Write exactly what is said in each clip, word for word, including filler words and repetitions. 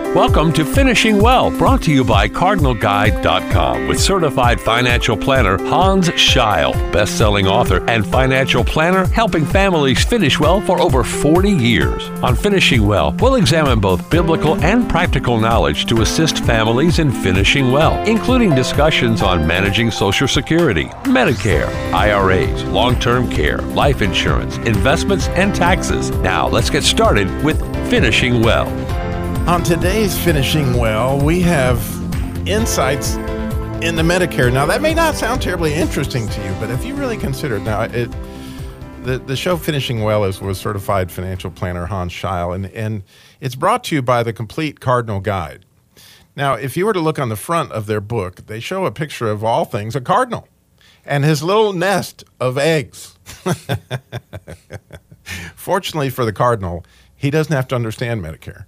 Welcome to Finishing Well, brought to you by Cardinal Guide dot com with certified financial planner Hans Scheil, best-selling author and financial planner helping families finish well for over forty years. On Finishing Well, we'll examine both biblical and practical knowledge to assist families in finishing well, including discussions on managing Social Security, Medicare, I R As, long-term care, life insurance, investments, and taxes. Now, let's get started with Finishing Well. On today's Finishing Well, we have insights into Medicare. Now, that may not sound terribly interesting to you, but if you really consider it, now, it, the, the show Finishing Well is with certified financial planner Hans Scheil, and, and it's brought to you by the Complete Cardinal Guide. Now, if you were to look on the front of their book, they show a picture of all things a cardinal and his little nest of eggs. Fortunately for the cardinal, he doesn't have to understand Medicare.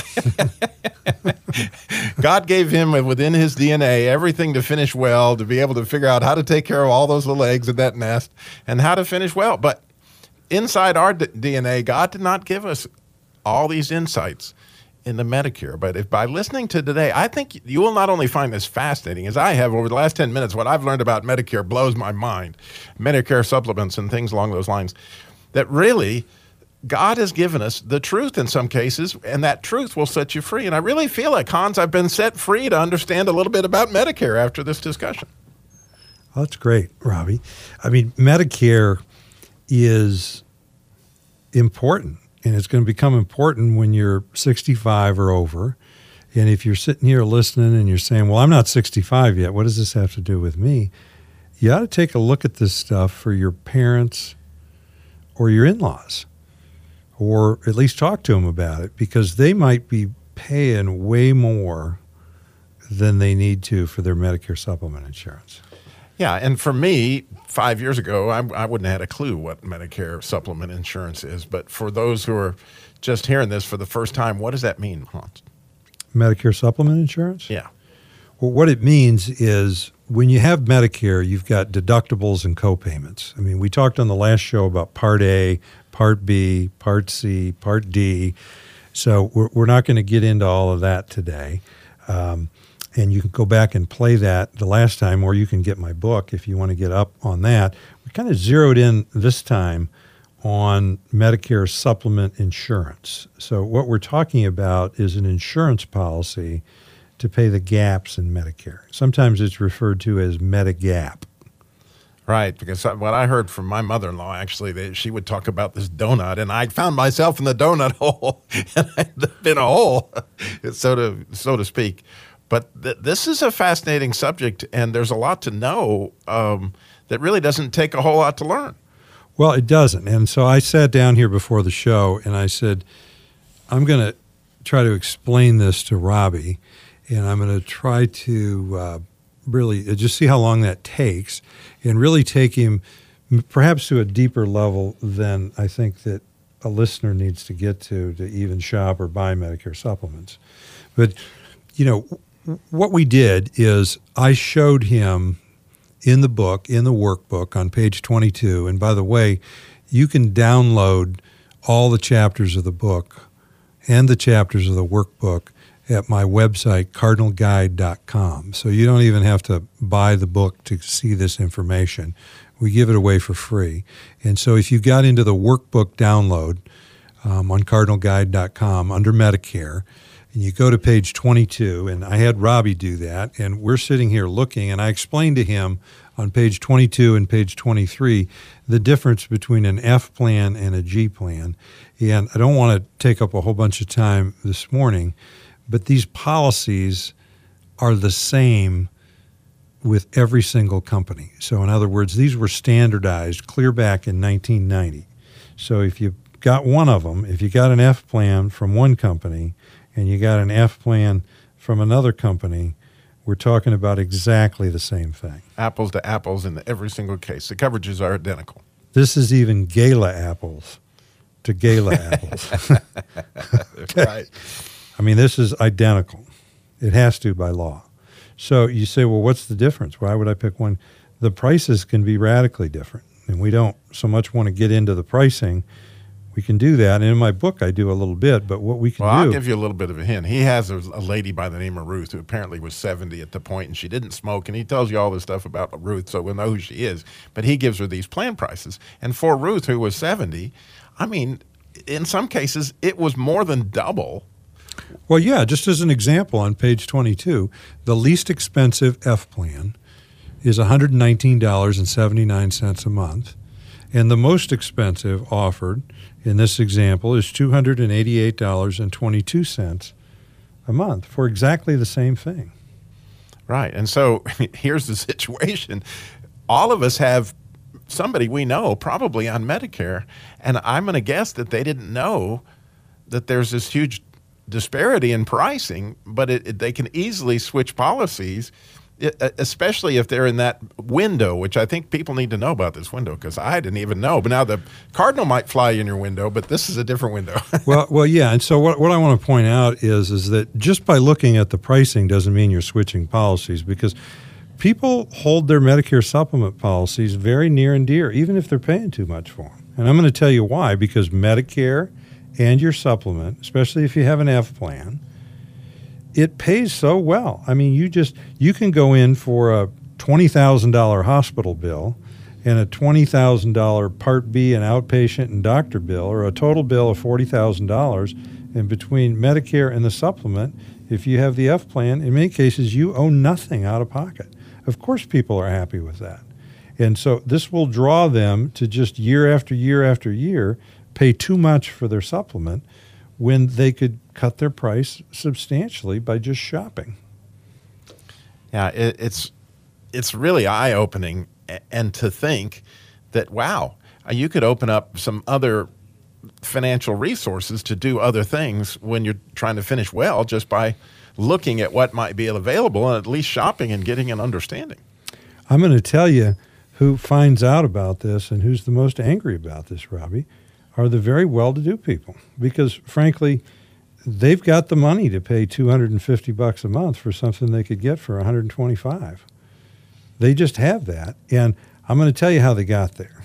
God gave him within his D N A everything to finish well, to be able to figure out how to take care of all those little eggs in that nest and how to finish well. But inside our D N A, God did not give us all these insights into Medicare. But if by listening to today, I think you will not only find this fascinating, as I have over the last ten minutes, what I've learned about Medicare blows my mind, Medicare supplements and things along those lines, that really God has given us the truth in some cases, and that truth will set you free. And I really feel like, Hans, I've been set free to understand a little bit about Medicare after this discussion. Well, that's great, Robbie. I mean, Medicare is important, and it's going to become important when you're sixty-five or over. And if you're sitting here listening and you're saying, well, I'm not sixty-five yet, what does this have to do with me? You ought to take a look at this stuff for your parents or your in-laws, or at least talk to them about it, because they might be paying way more than they need to for their Medicare supplement insurance. Yeah, and for me, five years ago, I, I wouldn't have had a clue what Medicare supplement insurance is. But for those who are just hearing this for the first time, what does that mean, Hans? Medicare supplement insurance? Yeah. Well, what it means is when you have Medicare, you've got deductibles and copayments. I mean, we talked on the last show about Part A, Part B, Part C, Part D. So we're, we're not going to get into all of that today. Um, and you can go back and play that the last time, or you can get my book if you want to get up on that. We kind of zeroed in this time on Medicare supplement insurance. So what we're talking about is an insurance policy to pay the gaps in Medicare. Sometimes it's referred to as Medigap. Right, because what I heard from my mother-in-law, actually, that she would talk about this donut, and I found myself in the donut hole, and I've been a hole, so to so to speak. But th- this is a fascinating subject, and there's a lot to know um, that really doesn't take a whole lot to learn. Well, it doesn't. And so I sat down here before the show, and I said, I'm going to try to explain this to Robbie, and I'm going to try to uh, really just see how long that takes, and really take him perhaps to a deeper level than I think that a listener needs to get to to even shop or buy Medicare supplements. But, you know, what we did is I showed him in the book, in the workbook on page twenty-two, and by the way, you can download all the chapters of the book and the chapters of the workbook at my website, Cardinal Guide dot com. So you don't even have to buy the book to see this information. We give it away for free. And so if you got into the workbook download um, on Cardinal Guide dot com under Medicare, and you go to page twenty-two, and I had Robbie do that, and we're sitting here looking, and I explained to him on page twenty-two and page twenty-three the difference between an F plan and a G plan. And I don't want to take up a whole bunch of time this morning, but these policies are the same with every single company. So in other words, these were standardized clear back in nineteen ninety. So if you got one of them, if you got an F plan from one company and you got an F plan from another company, we're talking about exactly the same thing. Apples to apples in every single case. The coverages are identical. This is even Gala apples to Gala apples. Okay. Right. I mean, this is identical. It has to by law. So you say, well, what's the difference? Why would I pick one? The prices can be radically different, and we don't so much want to get into the pricing we can do that. And in my book, I do a little bit, but what we can well, do... I'll give you a little bit of a hint. He has a, a lady by the name of Ruth who apparently was seventy at the point, and she didn't smoke, and he tells you all this stuff about Ruth, so we'll know who she is. But he gives her these plan prices. And for Ruth, who was seventy, I mean, in some cases, it was more than double. Well, yeah, just as an example, on page twenty-two, the least expensive F plan is one hundred nineteen dollars and seventy-nine cents a month, and the most expensive offered in this example is two hundred eighty-eight dollars and twenty-two cents a month for exactly the same thing. Right, and so here's the situation. All of us have somebody we know probably on Medicare, and I'm going to guess that they didn't know that there's this huge disparity in pricing, but it, it, they can easily switch policies, it, especially if they're in that window, which I think people need to know about this window, because I didn't even know. But now the Cardinal might fly in your window, but this is a different window. well, well, yeah, and so what, what I want to point out is, is that just by looking at the pricing doesn't mean you're switching policies, because people hold their Medicare supplement policies very near and dear, even if they're paying too much for them. And I'm going to tell you why, because Medicare and your supplement, especially if you have an F plan, it pays so well. I mean, you just you can go in for a twenty thousand dollars hospital bill and a twenty thousand dollars Part B and outpatient and doctor bill, or a total bill of forty thousand dollars. And between Medicare and the supplement, if you have the F plan, in many cases you owe nothing out of pocket. Of course people are happy with that. And so this will draw them to just year after year after year pay too much for their supplement when they could cut their price substantially by just shopping. Yeah, it, it's it's really eye-opening, and to think that, wow, you could open up some other financial resources to do other things when you're trying to finish well, just by looking at what might be available and at least shopping and getting an understanding. I'm going to tell you who finds out about this and who's the most angry about this, Robbie, are the very well-to-do people, because frankly, they've got the money to pay two hundred fifty bucks a month for something they could get for one hundred twenty-five. They just have that, and I'm going to tell you how they got there.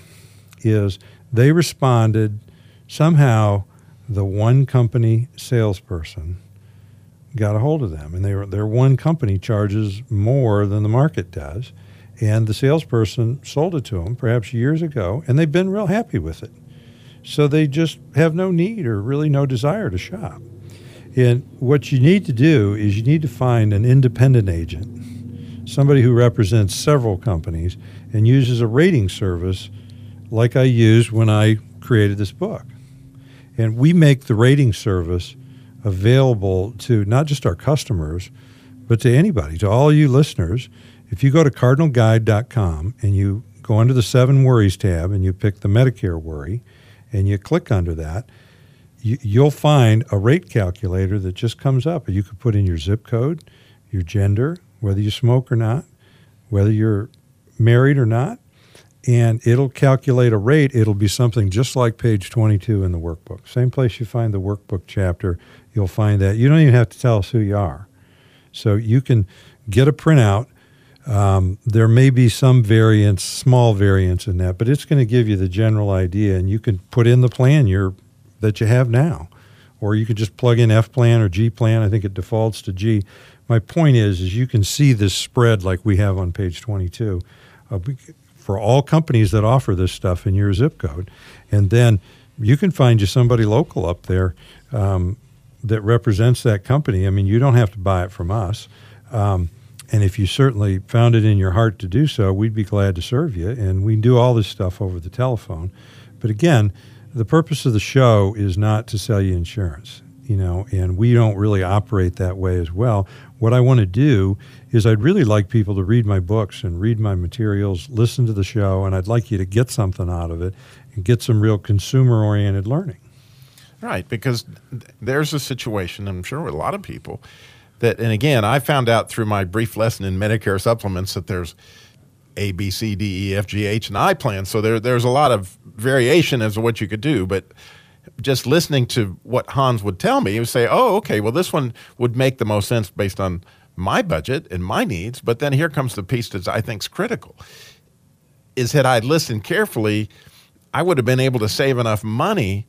Is they responded somehow. The one company salesperson got a hold of them, and they were, their one company charges more than the market does, and the salesperson sold it to them perhaps years ago, and they've been real happy with it. So they just have no need or really no desire to shop. And what you need to do is you need to find an independent agent, somebody who represents several companies and uses a rating service like I used when I created this book. And we make the rating service available to not just our customers, but to anybody, to all you listeners. If you go to cardinal guide dot com and you go under the Seven Worries tab and you pick the Medicare worry, and you click under that, you, you'll find a rate calculator that just comes up. You could put in your zip code, your gender, whether you smoke or not, whether you're married or not, and it'll calculate a rate. It'll be something just like page twenty-two in the workbook. Same place you find the workbook chapter, you'll find that. You don't even have to tell us who you are. So you can get a printout. Um, there may be some variance, small variance in that, but it's going to give you the general idea, and you can put in the plan you're, that you have now, or you could just plug in F plan or G plan. I think it defaults to G. My point is, is you can see this spread like we have on page twenty-two uh, for all companies that offer this stuff in your zip code, and then you can find you somebody local up there um, that represents that company. I mean, you don't have to buy it from us. Um, And if you certainly found it in your heart to do so, we'd be glad to serve you. And we do all this stuff over the telephone. But again, the purpose of the show is not to sell you insurance, you know, and we don't really operate that way as well. What I want to do is I'd really like people to read my books and read my materials, listen to the show, and I'd like you to get something out of it and get some real consumer-oriented learning. Right, because there's a situation, I'm sure with a lot of people, that, and again, I found out through my brief lesson in Medicare supplements that there's A, B, C, D, E, F, G, H, and I plans. So there, there's a lot of variation as to what you could do. But just listening to what Hans would tell me, he would say, oh, okay, well, this one would make the most sense based on my budget and my needs. But then here comes the piece that I think is critical, is had I listened carefully, I would have been able to save enough money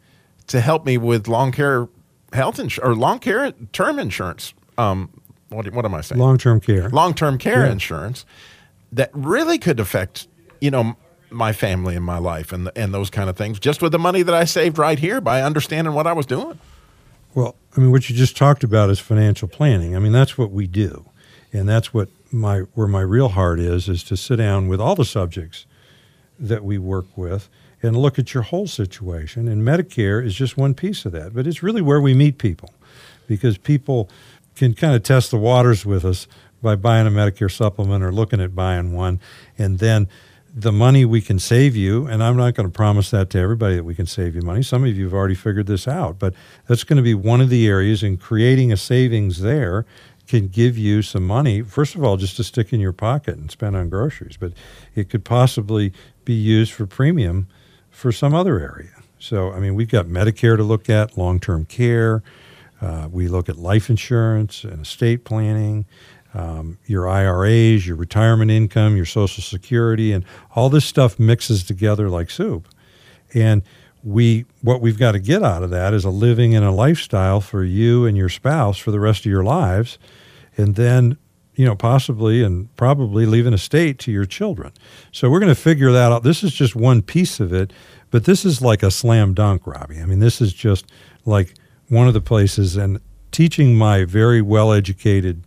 to help me with long care health insurance or long care term insurance. Um, what, what am I saying? Long-term care. Long-term care Yeah. insurance that really could affect, you know, my family and my life and and those kind of things just with the money that I saved right here by understanding what I was doing. Well, I mean, what you just talked about is financial planning. I mean, that's what we do. And that's what my where my real heart is, is to sit down with all the subjects that we work with and look at your whole situation. And Medicare is just one piece of that. But it's really where we meet people, because people can kind of test the waters with us by buying a Medicare supplement or looking at buying one. And then the money we can save you, and I'm not going to promise that to everybody that we can save you money. Some of you have already figured this out, but that's going to be one of the areas, and creating a savings there can give you some money, first of all, just to stick in your pocket and spend on groceries, but it could possibly be used for premium for some other area. So, I mean, we've got Medicare to look at, long-term care. Uh, we look at life insurance and estate planning. Um, your I R As, your retirement income, your Social Security, and all this stuff mixes together like soup. And we, what we've got to get out of that is a living and a lifestyle for you and your spouse for the rest of your lives, and then, you know, possibly and probably leave an estate to your children. So we're going to figure that out. This is just one piece of it, but this is like a slam dunk, Robbie. I mean, this is just like one of the places, and teaching my very well-educated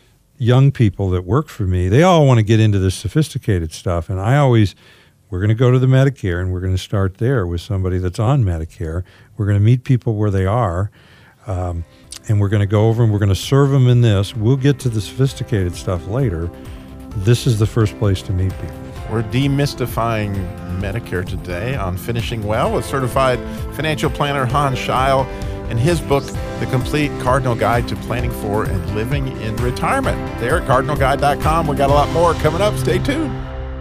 young people that work for me, they all want to get into this sophisticated stuff. And I always, we're going to go to the Medicare, and we're going to start there with somebody that's on Medicare. We're going to meet people where they are, um, and we're going to go over and we're going to serve them in this. We'll get to the sophisticated stuff later. This is the first place to meet people. We're demystifying Medicare today on Finishing Well with certified financial planner Hans Scheil and his book, The Complete Cardinal Guide to Planning for and Living in Retirement. There at cardinal guide dot com. We got a lot more coming up. Stay tuned.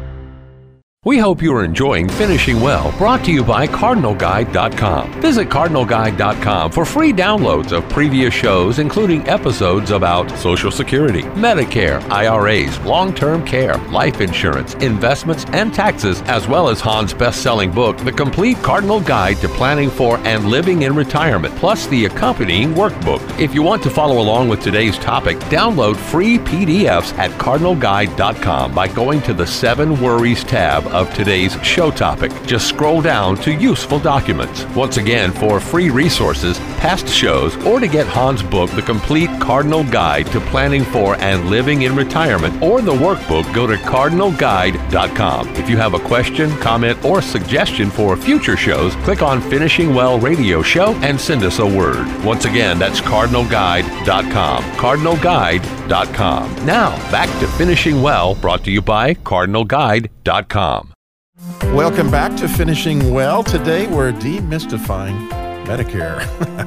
We hope you are enjoying Finishing Well, brought to you by cardinal guide dot com. Visit cardinal guide dot com for free downloads of previous shows, including episodes about Social Security, Medicare, I R As, long-term care, life insurance, investments, and taxes, as well as Hans' best-selling book, The Complete Cardinal Guide to Planning for and Living in Retirement, plus the accompanying workbook. If you want to follow along with today's topic, download free P D Fs at cardinal guide dot com by going to the Seven Worries tab of today's show topic. Just scroll down to Useful Documents. Once again, for free resources, past shows, or to get Hans' book, The Complete Cardinal Guide to Planning for and Living in Retirement, or the workbook, go to cardinal guide dot com. If you have a question, comment, or suggestion for future shows, click on Finishing Well Radio Show and send us a word. Once again, that's cardinal guide dot com. cardinal guide dot com. Now, back to Finishing Well, brought to you by cardinal guide dot com. Welcome back to Finishing Well. Today we're demystifying Medicare.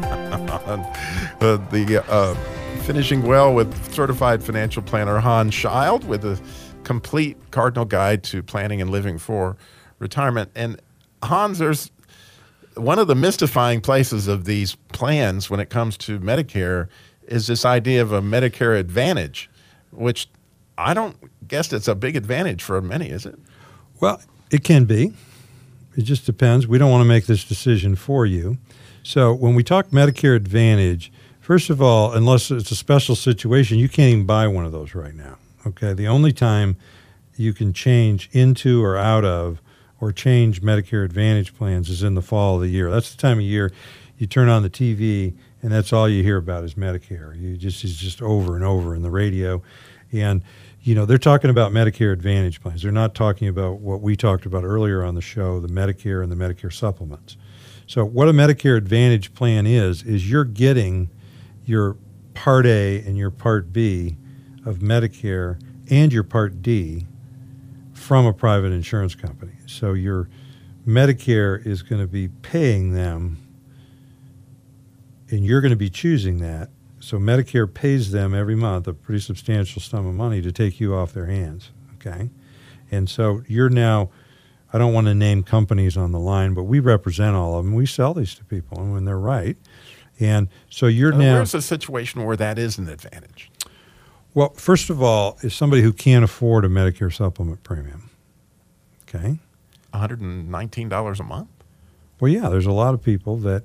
uh, the uh, Finishing Well with certified financial planner Hans Scheil with a complete cardinal guide to planning and living for retirement. And Hans, there's one of the mystifying places of these plans when it comes to Medicare is this idea of a Medicare Advantage, which I don't guess it's a big advantage for many, is it? Well, it can be. It just depends. We don't want to make this decision for you. So when we talk Medicare Advantage, first of all, unless it's a special situation, you can't even buy one of those right now. Okay. The only time you can change into or out of or change Medicare Advantage plans is in the fall of the year. That's the time of year you turn on the T V and that's all you hear about is Medicare. You just it's just over and over in the radio. And you know, they're talking about Medicare Advantage plans. They're not talking about what we talked about earlier on the show, the Medicare and the Medicare supplements. So what a Medicare Advantage plan is, is you're getting your Part A and your Part B of Medicare and your Part D from a private insurance company. So your Medicare is going to be paying them, and you're going to be choosing that. So Medicare pays them every month a pretty substantial sum of money to take you off their hands, okay? And so you're now, I don't want to name companies on the line, but we represent all of them. We sell these to people, and when they're right. And so you're uh, now... Where's a situation where that is an advantage? Well, first of all, is somebody who can't afford a Medicare supplement premium, okay? one hundred nineteen dollars a month? Well, yeah, there's a lot of people that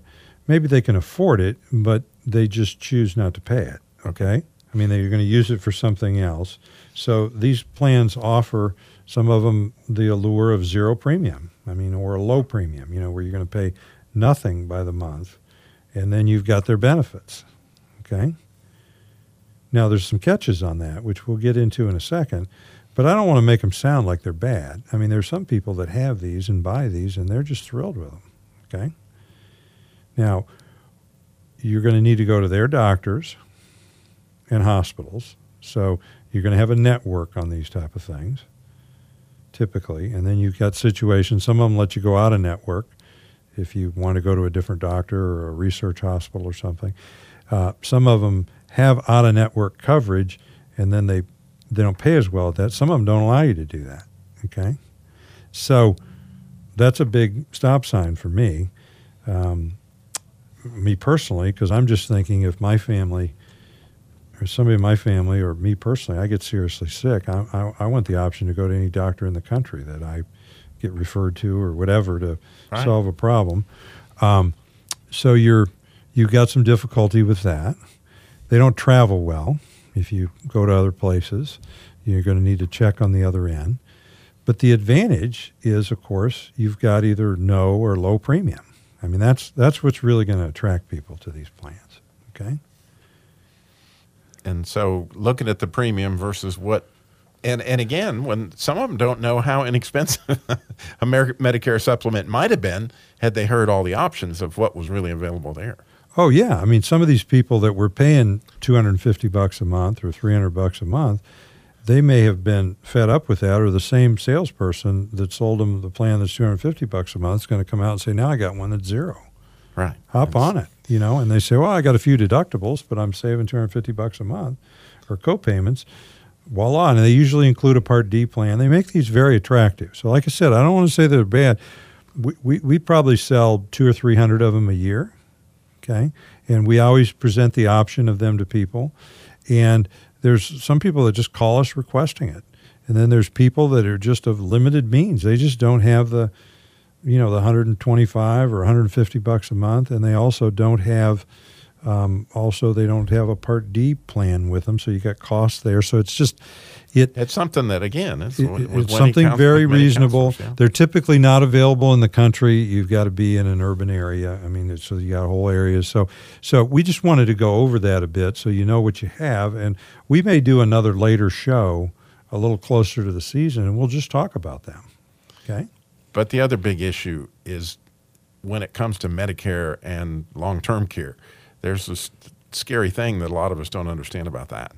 maybe they can afford it, but they just choose not to pay it, okay? I mean, they're going to use it for something else. So these plans offer, some of them, the allure of zero premium, I mean, or a low premium, you know, where you're going to pay nothing by the month, and then you've got their benefits, okay? Now, there's some catches on that, which we'll get into in a second, but I don't want to make them sound like they're bad. I mean, there's some people that have these and buy these, and they're just thrilled with them, okay? Now, you're going to need to go to their doctors and hospitals, so you're going to have a network on these type of things, typically, and then you've got situations, some of them let you go out of network if you want to go to a different doctor or a research hospital or something. Uh, some of them have out-of-network coverage, and then they they don't pay as well at that. Some of them don't allow you to do that, okay? So that's a big stop sign for me, um, me personally, because I'm just thinking if my family or somebody in my family or me personally, I get seriously sick, I, I, I want the option to go to any doctor in the country that I get referred to or whatever to right. solve a problem. Um, so you're you've got some difficulty with that. They don't travel well. If you go to other places, you're going to need to check on the other end. But the advantage is, of course, you've got either no or low premium. I mean, that's that's what's really going to attract people to these plans, okay? And so looking at the premium versus what, and, and again, when some of them don't know how inexpensive a Medicare supplement might have been had they heard all the options of what was really available there. Oh, yeah. I mean, some of these people that were paying two hundred fifty bucks a month or three hundred bucks a month, they may have been fed up with that, or the same salesperson that sold them the plan that's two hundred fifty bucks a month is going to come out and say, now I got one that's zero. Right. Hop that's, on it, you know, and they say, well, I got a few deductibles, but I'm saving two hundred fifty bucks a month or co-payments. Voila. And they usually include a Part D plan. They make these very attractive. So like I said, I don't want to say they're bad. We, we, we probably sell two or three hundred of them a year. Okay, and we always present the option of them to people. And there's some people that just call us requesting it. And then there's people that are just of limited means. They just don't have the, you know, the one hundred twenty-five or one hundred fifty bucks a month. And they also don't have, um, also they don't have a Part D plan with them. So you got costs there. So it's just, it, it's something that, again, it's, it, it's something very reasonable. Yeah. They're typically not available in the country. You've got to be in an urban area. I mean, it's, so you got whole areas. So, so we just wanted to go over that a bit so you know what you have. And we may do another later show a little closer to the season, and we'll just talk about them. Okay? But the other big issue is when it comes to Medicare and long-term care, there's this scary thing that a lot of us don't understand about that.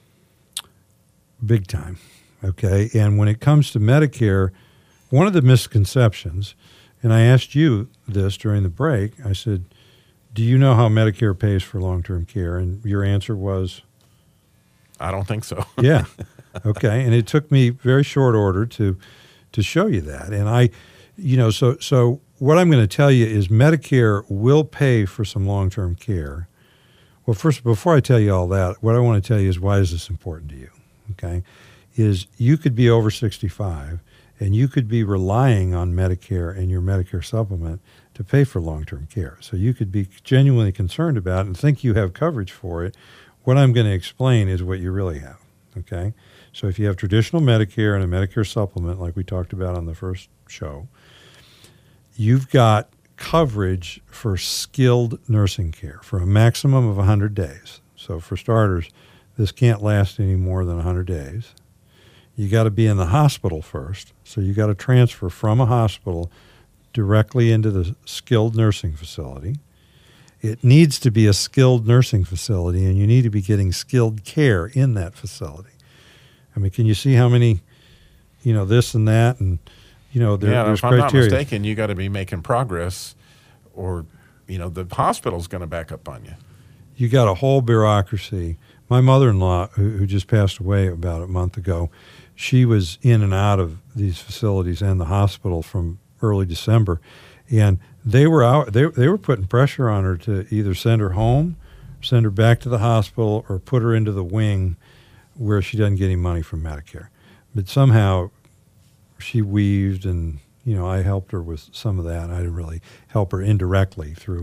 Big time, okay? And when it comes to Medicare, one of the misconceptions, and I asked you this during the break, I said, do you know how Medicare pays for long-term care? And your answer was? I don't think so. Yeah, okay. And it took me very short order to to show you that. And I, you know, so so what I'm going to tell you is Medicare will pay for some long-term care. Well, first, before I tell you all that, what I want to tell you is why is this important to you? Okay, is you could be over sixty-five and you could be relying on Medicare and your Medicare supplement to pay for long-term care. So you could be genuinely concerned about it and think you have coverage for it. What I'm going to explain is what you really have, okay? So if you have traditional Medicare and a Medicare supplement, like we talked about on the first show, you've got coverage for skilled nursing care for a maximum of one hundred days. So for starters, this can't last any more than one hundred days. You got to be in the hospital first. So you got to transfer from a hospital directly into the skilled nursing facility. It needs to be a skilled nursing facility, and you need to be getting skilled care in that facility. I mean, can you see how many, you know, this and that, and, you know, there, yeah, there's if I'm criteria. not mistaken, you got to be making progress, or, you know, the hospital's going to back up on you. You got a whole bureaucracy. My mother-in-law, who, who just passed away about a month ago, she was in and out of these facilities and the hospital from early December, and they were out. They they were putting pressure on her to either send her home, send her back to the hospital, or put her into the wing where she doesn't get any money from Medicare. But somehow she weaved, and you know I helped her with some of that. I didn't really help her indirectly through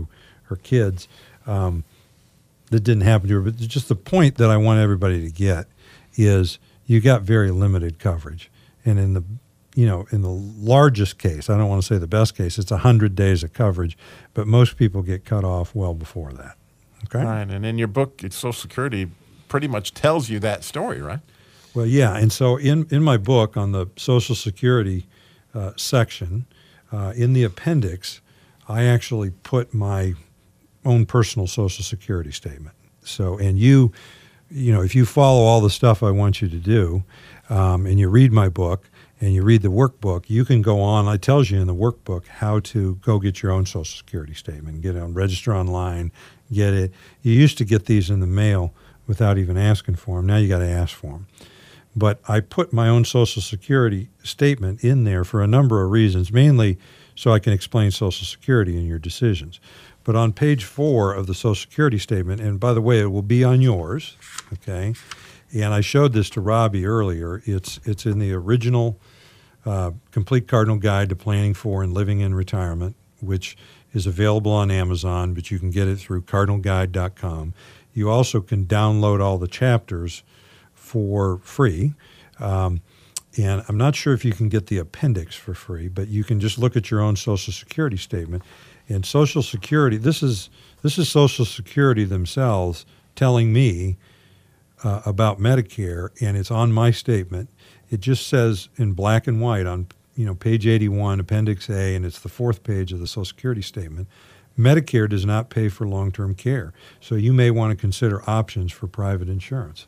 her kids. Um, that didn't happen to her, but just the point that I want everybody to get is you got very limited coverage. And in the, you know, in the largest case, I don't want to say the best case, it's one hundred days of coverage, but most people get cut off well before that. Okay? Right, and in your book, it's Social Security pretty much tells you that story, right? Well, yeah, and so in, in my book on the Social Security uh, section, uh, in the appendix, I actually put my own personal Social Security statement. So, and you, you know, if you follow all the stuff I want you to do, um, and you read my book and you read the workbook, you can go on. It tells you in the workbook how to go get your own Social Security statement, get it on, register online, get it. You used to get these in the mail without even asking for them. Now you got to ask for them. But I put my own Social Security statement in there for a number of reasons, mainly so I can explain Social Security in your decisions. But on page four of the Social Security statement, and by the way, it will be on yours, okay? And I showed this to Robbie earlier. It's it's in the original uh, Complete Cardinal Guide to Planning for and Living in Retirement, which is available on Amazon, but you can get it through cardinal guide dot com. You also can download all the chapters for free. Um, and I'm not sure if you can get the appendix for free, but you can just look at your own Social Security statement. And Social Security, this is this is Social Security themselves telling me uh, about Medicare, and it's on my statement. It just says in black and white on you know page eighty-one, Appendix A, and it's the fourth page of the Social Security statement. Medicare does not pay for long-term care, so you may want to consider options for private insurance.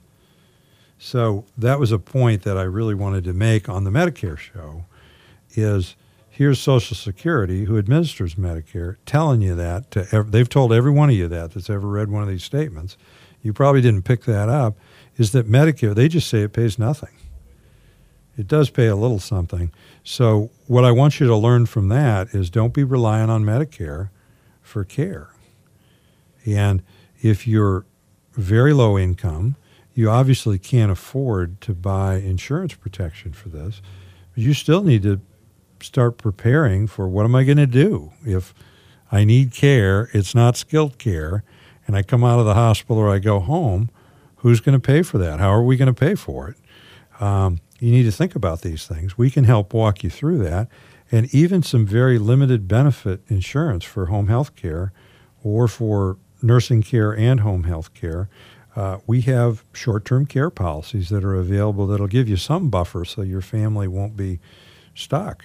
So that was a point that I really wanted to make on the Medicare show, is here's Social Security, who administers Medicare, telling you that. To ev- they've told every one of you that that's ever read one of these statements. You probably didn't pick that up, is that Medicare, they just say it pays nothing. It does pay a little something. So what I want you to learn from that is don't be relying on Medicare for care. And if you're very low income, you obviously can't afford to buy insurance protection for this. But you still need to start preparing for, what am I going to do if I need care, it's not skilled care, and I come out of the hospital or I go home? Who's going to pay for that? How are we going to pay for it? Um, you need to think about these things. We can help walk you through that, and even some very limited benefit insurance for home health care or for nursing care and home health care. Uh, we have short-term care policies that are available that'll give you some buffer so your family won't be stuck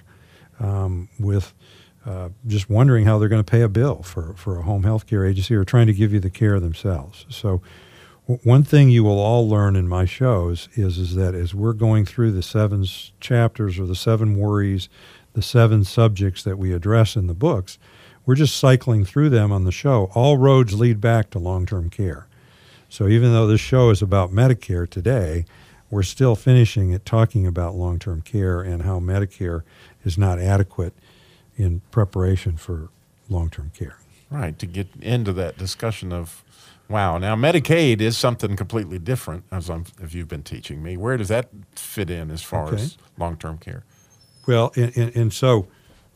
um, with uh, just wondering how they're going to pay a bill for, for a home health care agency or trying to give you the care themselves. So w- one thing you will all learn in my shows is, is that as we're going through the seven s- chapters or the seven worries, the seven subjects that we address in the books, we're just cycling through them on the show. All roads lead back to long-term care. So even though this show is about Medicare today, we're still finishing it talking about long-term care and how Medicare is not adequate in preparation for long-term care. Right, to get into that discussion of, wow, now Medicaid is something completely different, as I'm, if you've been teaching me. Where does that fit in as far Okay. as long-term care? Well, and, and, and so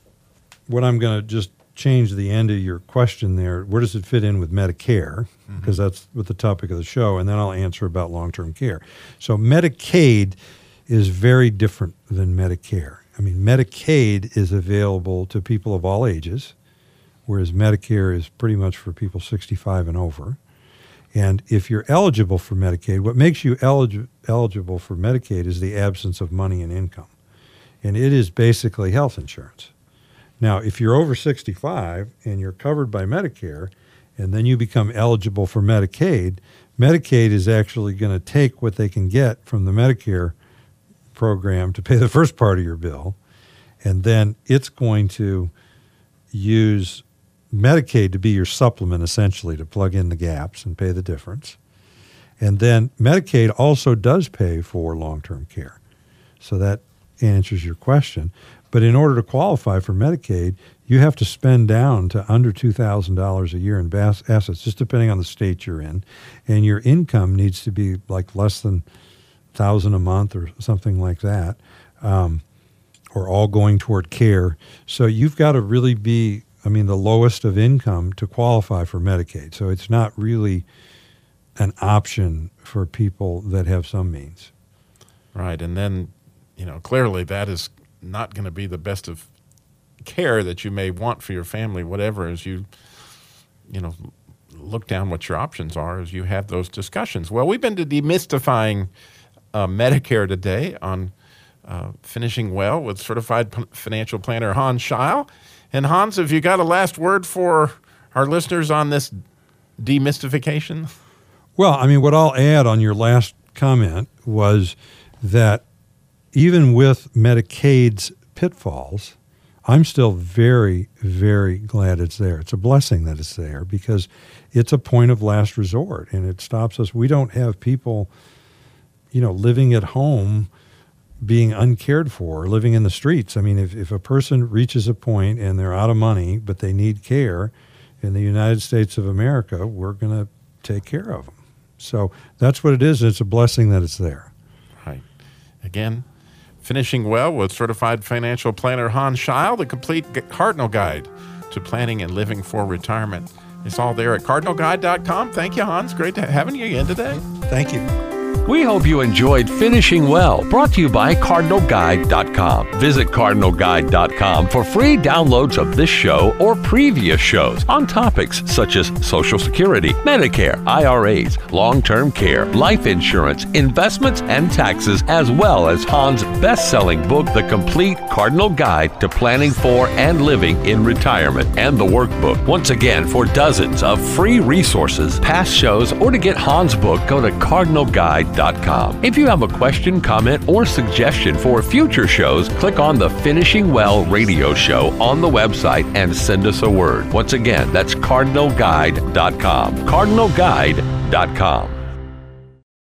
what I'm going to just change the end of your question there, where does it fit in with Medicare? Because mm-hmm. that's what the topic of the show, and then I'll answer about long-term care. So Medicaid is very different than Medicare. I mean, Medicaid is available to people of all ages, whereas Medicare is pretty much for people sixty-five and over. And if you're eligible for Medicaid, what makes you elig- eligible for Medicaid is the absence of money and income. And it is basically health insurance. Now, if you're over sixty-five and you're covered by Medicare, and then you become eligible for Medicaid, Medicaid is actually going to take what they can get from the Medicare program to pay the first part of your bill, and then it's going to use Medicaid to be your supplement, essentially, to plug in the gaps and pay the difference. And then Medicaid also does pay for long-term care. So that answers your question. But in order to qualify for Medicaid, you have to spend down to under two thousand dollars a year in bas- assets, just depending on the state you're in. And your income needs to be like less than one thousand dollars a month or something like that, um, or all going toward care. So you've got to really be I mean, the lowest of income to qualify for Medicaid. So it's not really an option for people that have some means. Right. And then, you know, clearly that is not going to be the best of care that you may want for your family, whatever, as you, you know, look down what your options are as you have those discussions. Well, we've been to demystifying uh, Medicare today on uh, Finishing Well with certified p- financial planner Hans Scheil. And Hans, have you got a last word for our listeners on this demystification? Well, I mean, what I'll add on your last comment was that even with Medicaid's pitfalls, I'm still very, very glad it's there. It's a blessing that it's there because it's a point of last resort, and it stops us. We don't have people, you know, living at home being uncared for, living in the streets. I mean, if, if a person reaches a point and they're out of money, but they need care, in the United States of America, we're going to take care of them. So that's what it is. It's a blessing that it's there. Right. Again, Finishing Well with certified financial planner Hans Scheil, the complete Cardinal Guide to planning and living for retirement. It's all there at cardinal guide dot com. Thank you, Hans. Great to having you again today. Thank you. We hope you enjoyed Finishing Well, brought to you by cardinal guide dot com. Visit cardinal guide dot com for free downloads of this show or previous shows on topics such as Social Security, Medicare, I R As, long-term care, life insurance, investments, and taxes, as well as Hans' best-selling book, The Complete Cardinal Guide to Planning for and Living in Retirement, and the workbook. Once again, for dozens of free resources, past shows, or to get Hans' book, go to cardinal guide dot com. If you have a question, comment, or suggestion for future shows, click on the Finishing Well radio show on the website and send us a word. Once again, that's cardinal guide dot com. cardinal guide dot com.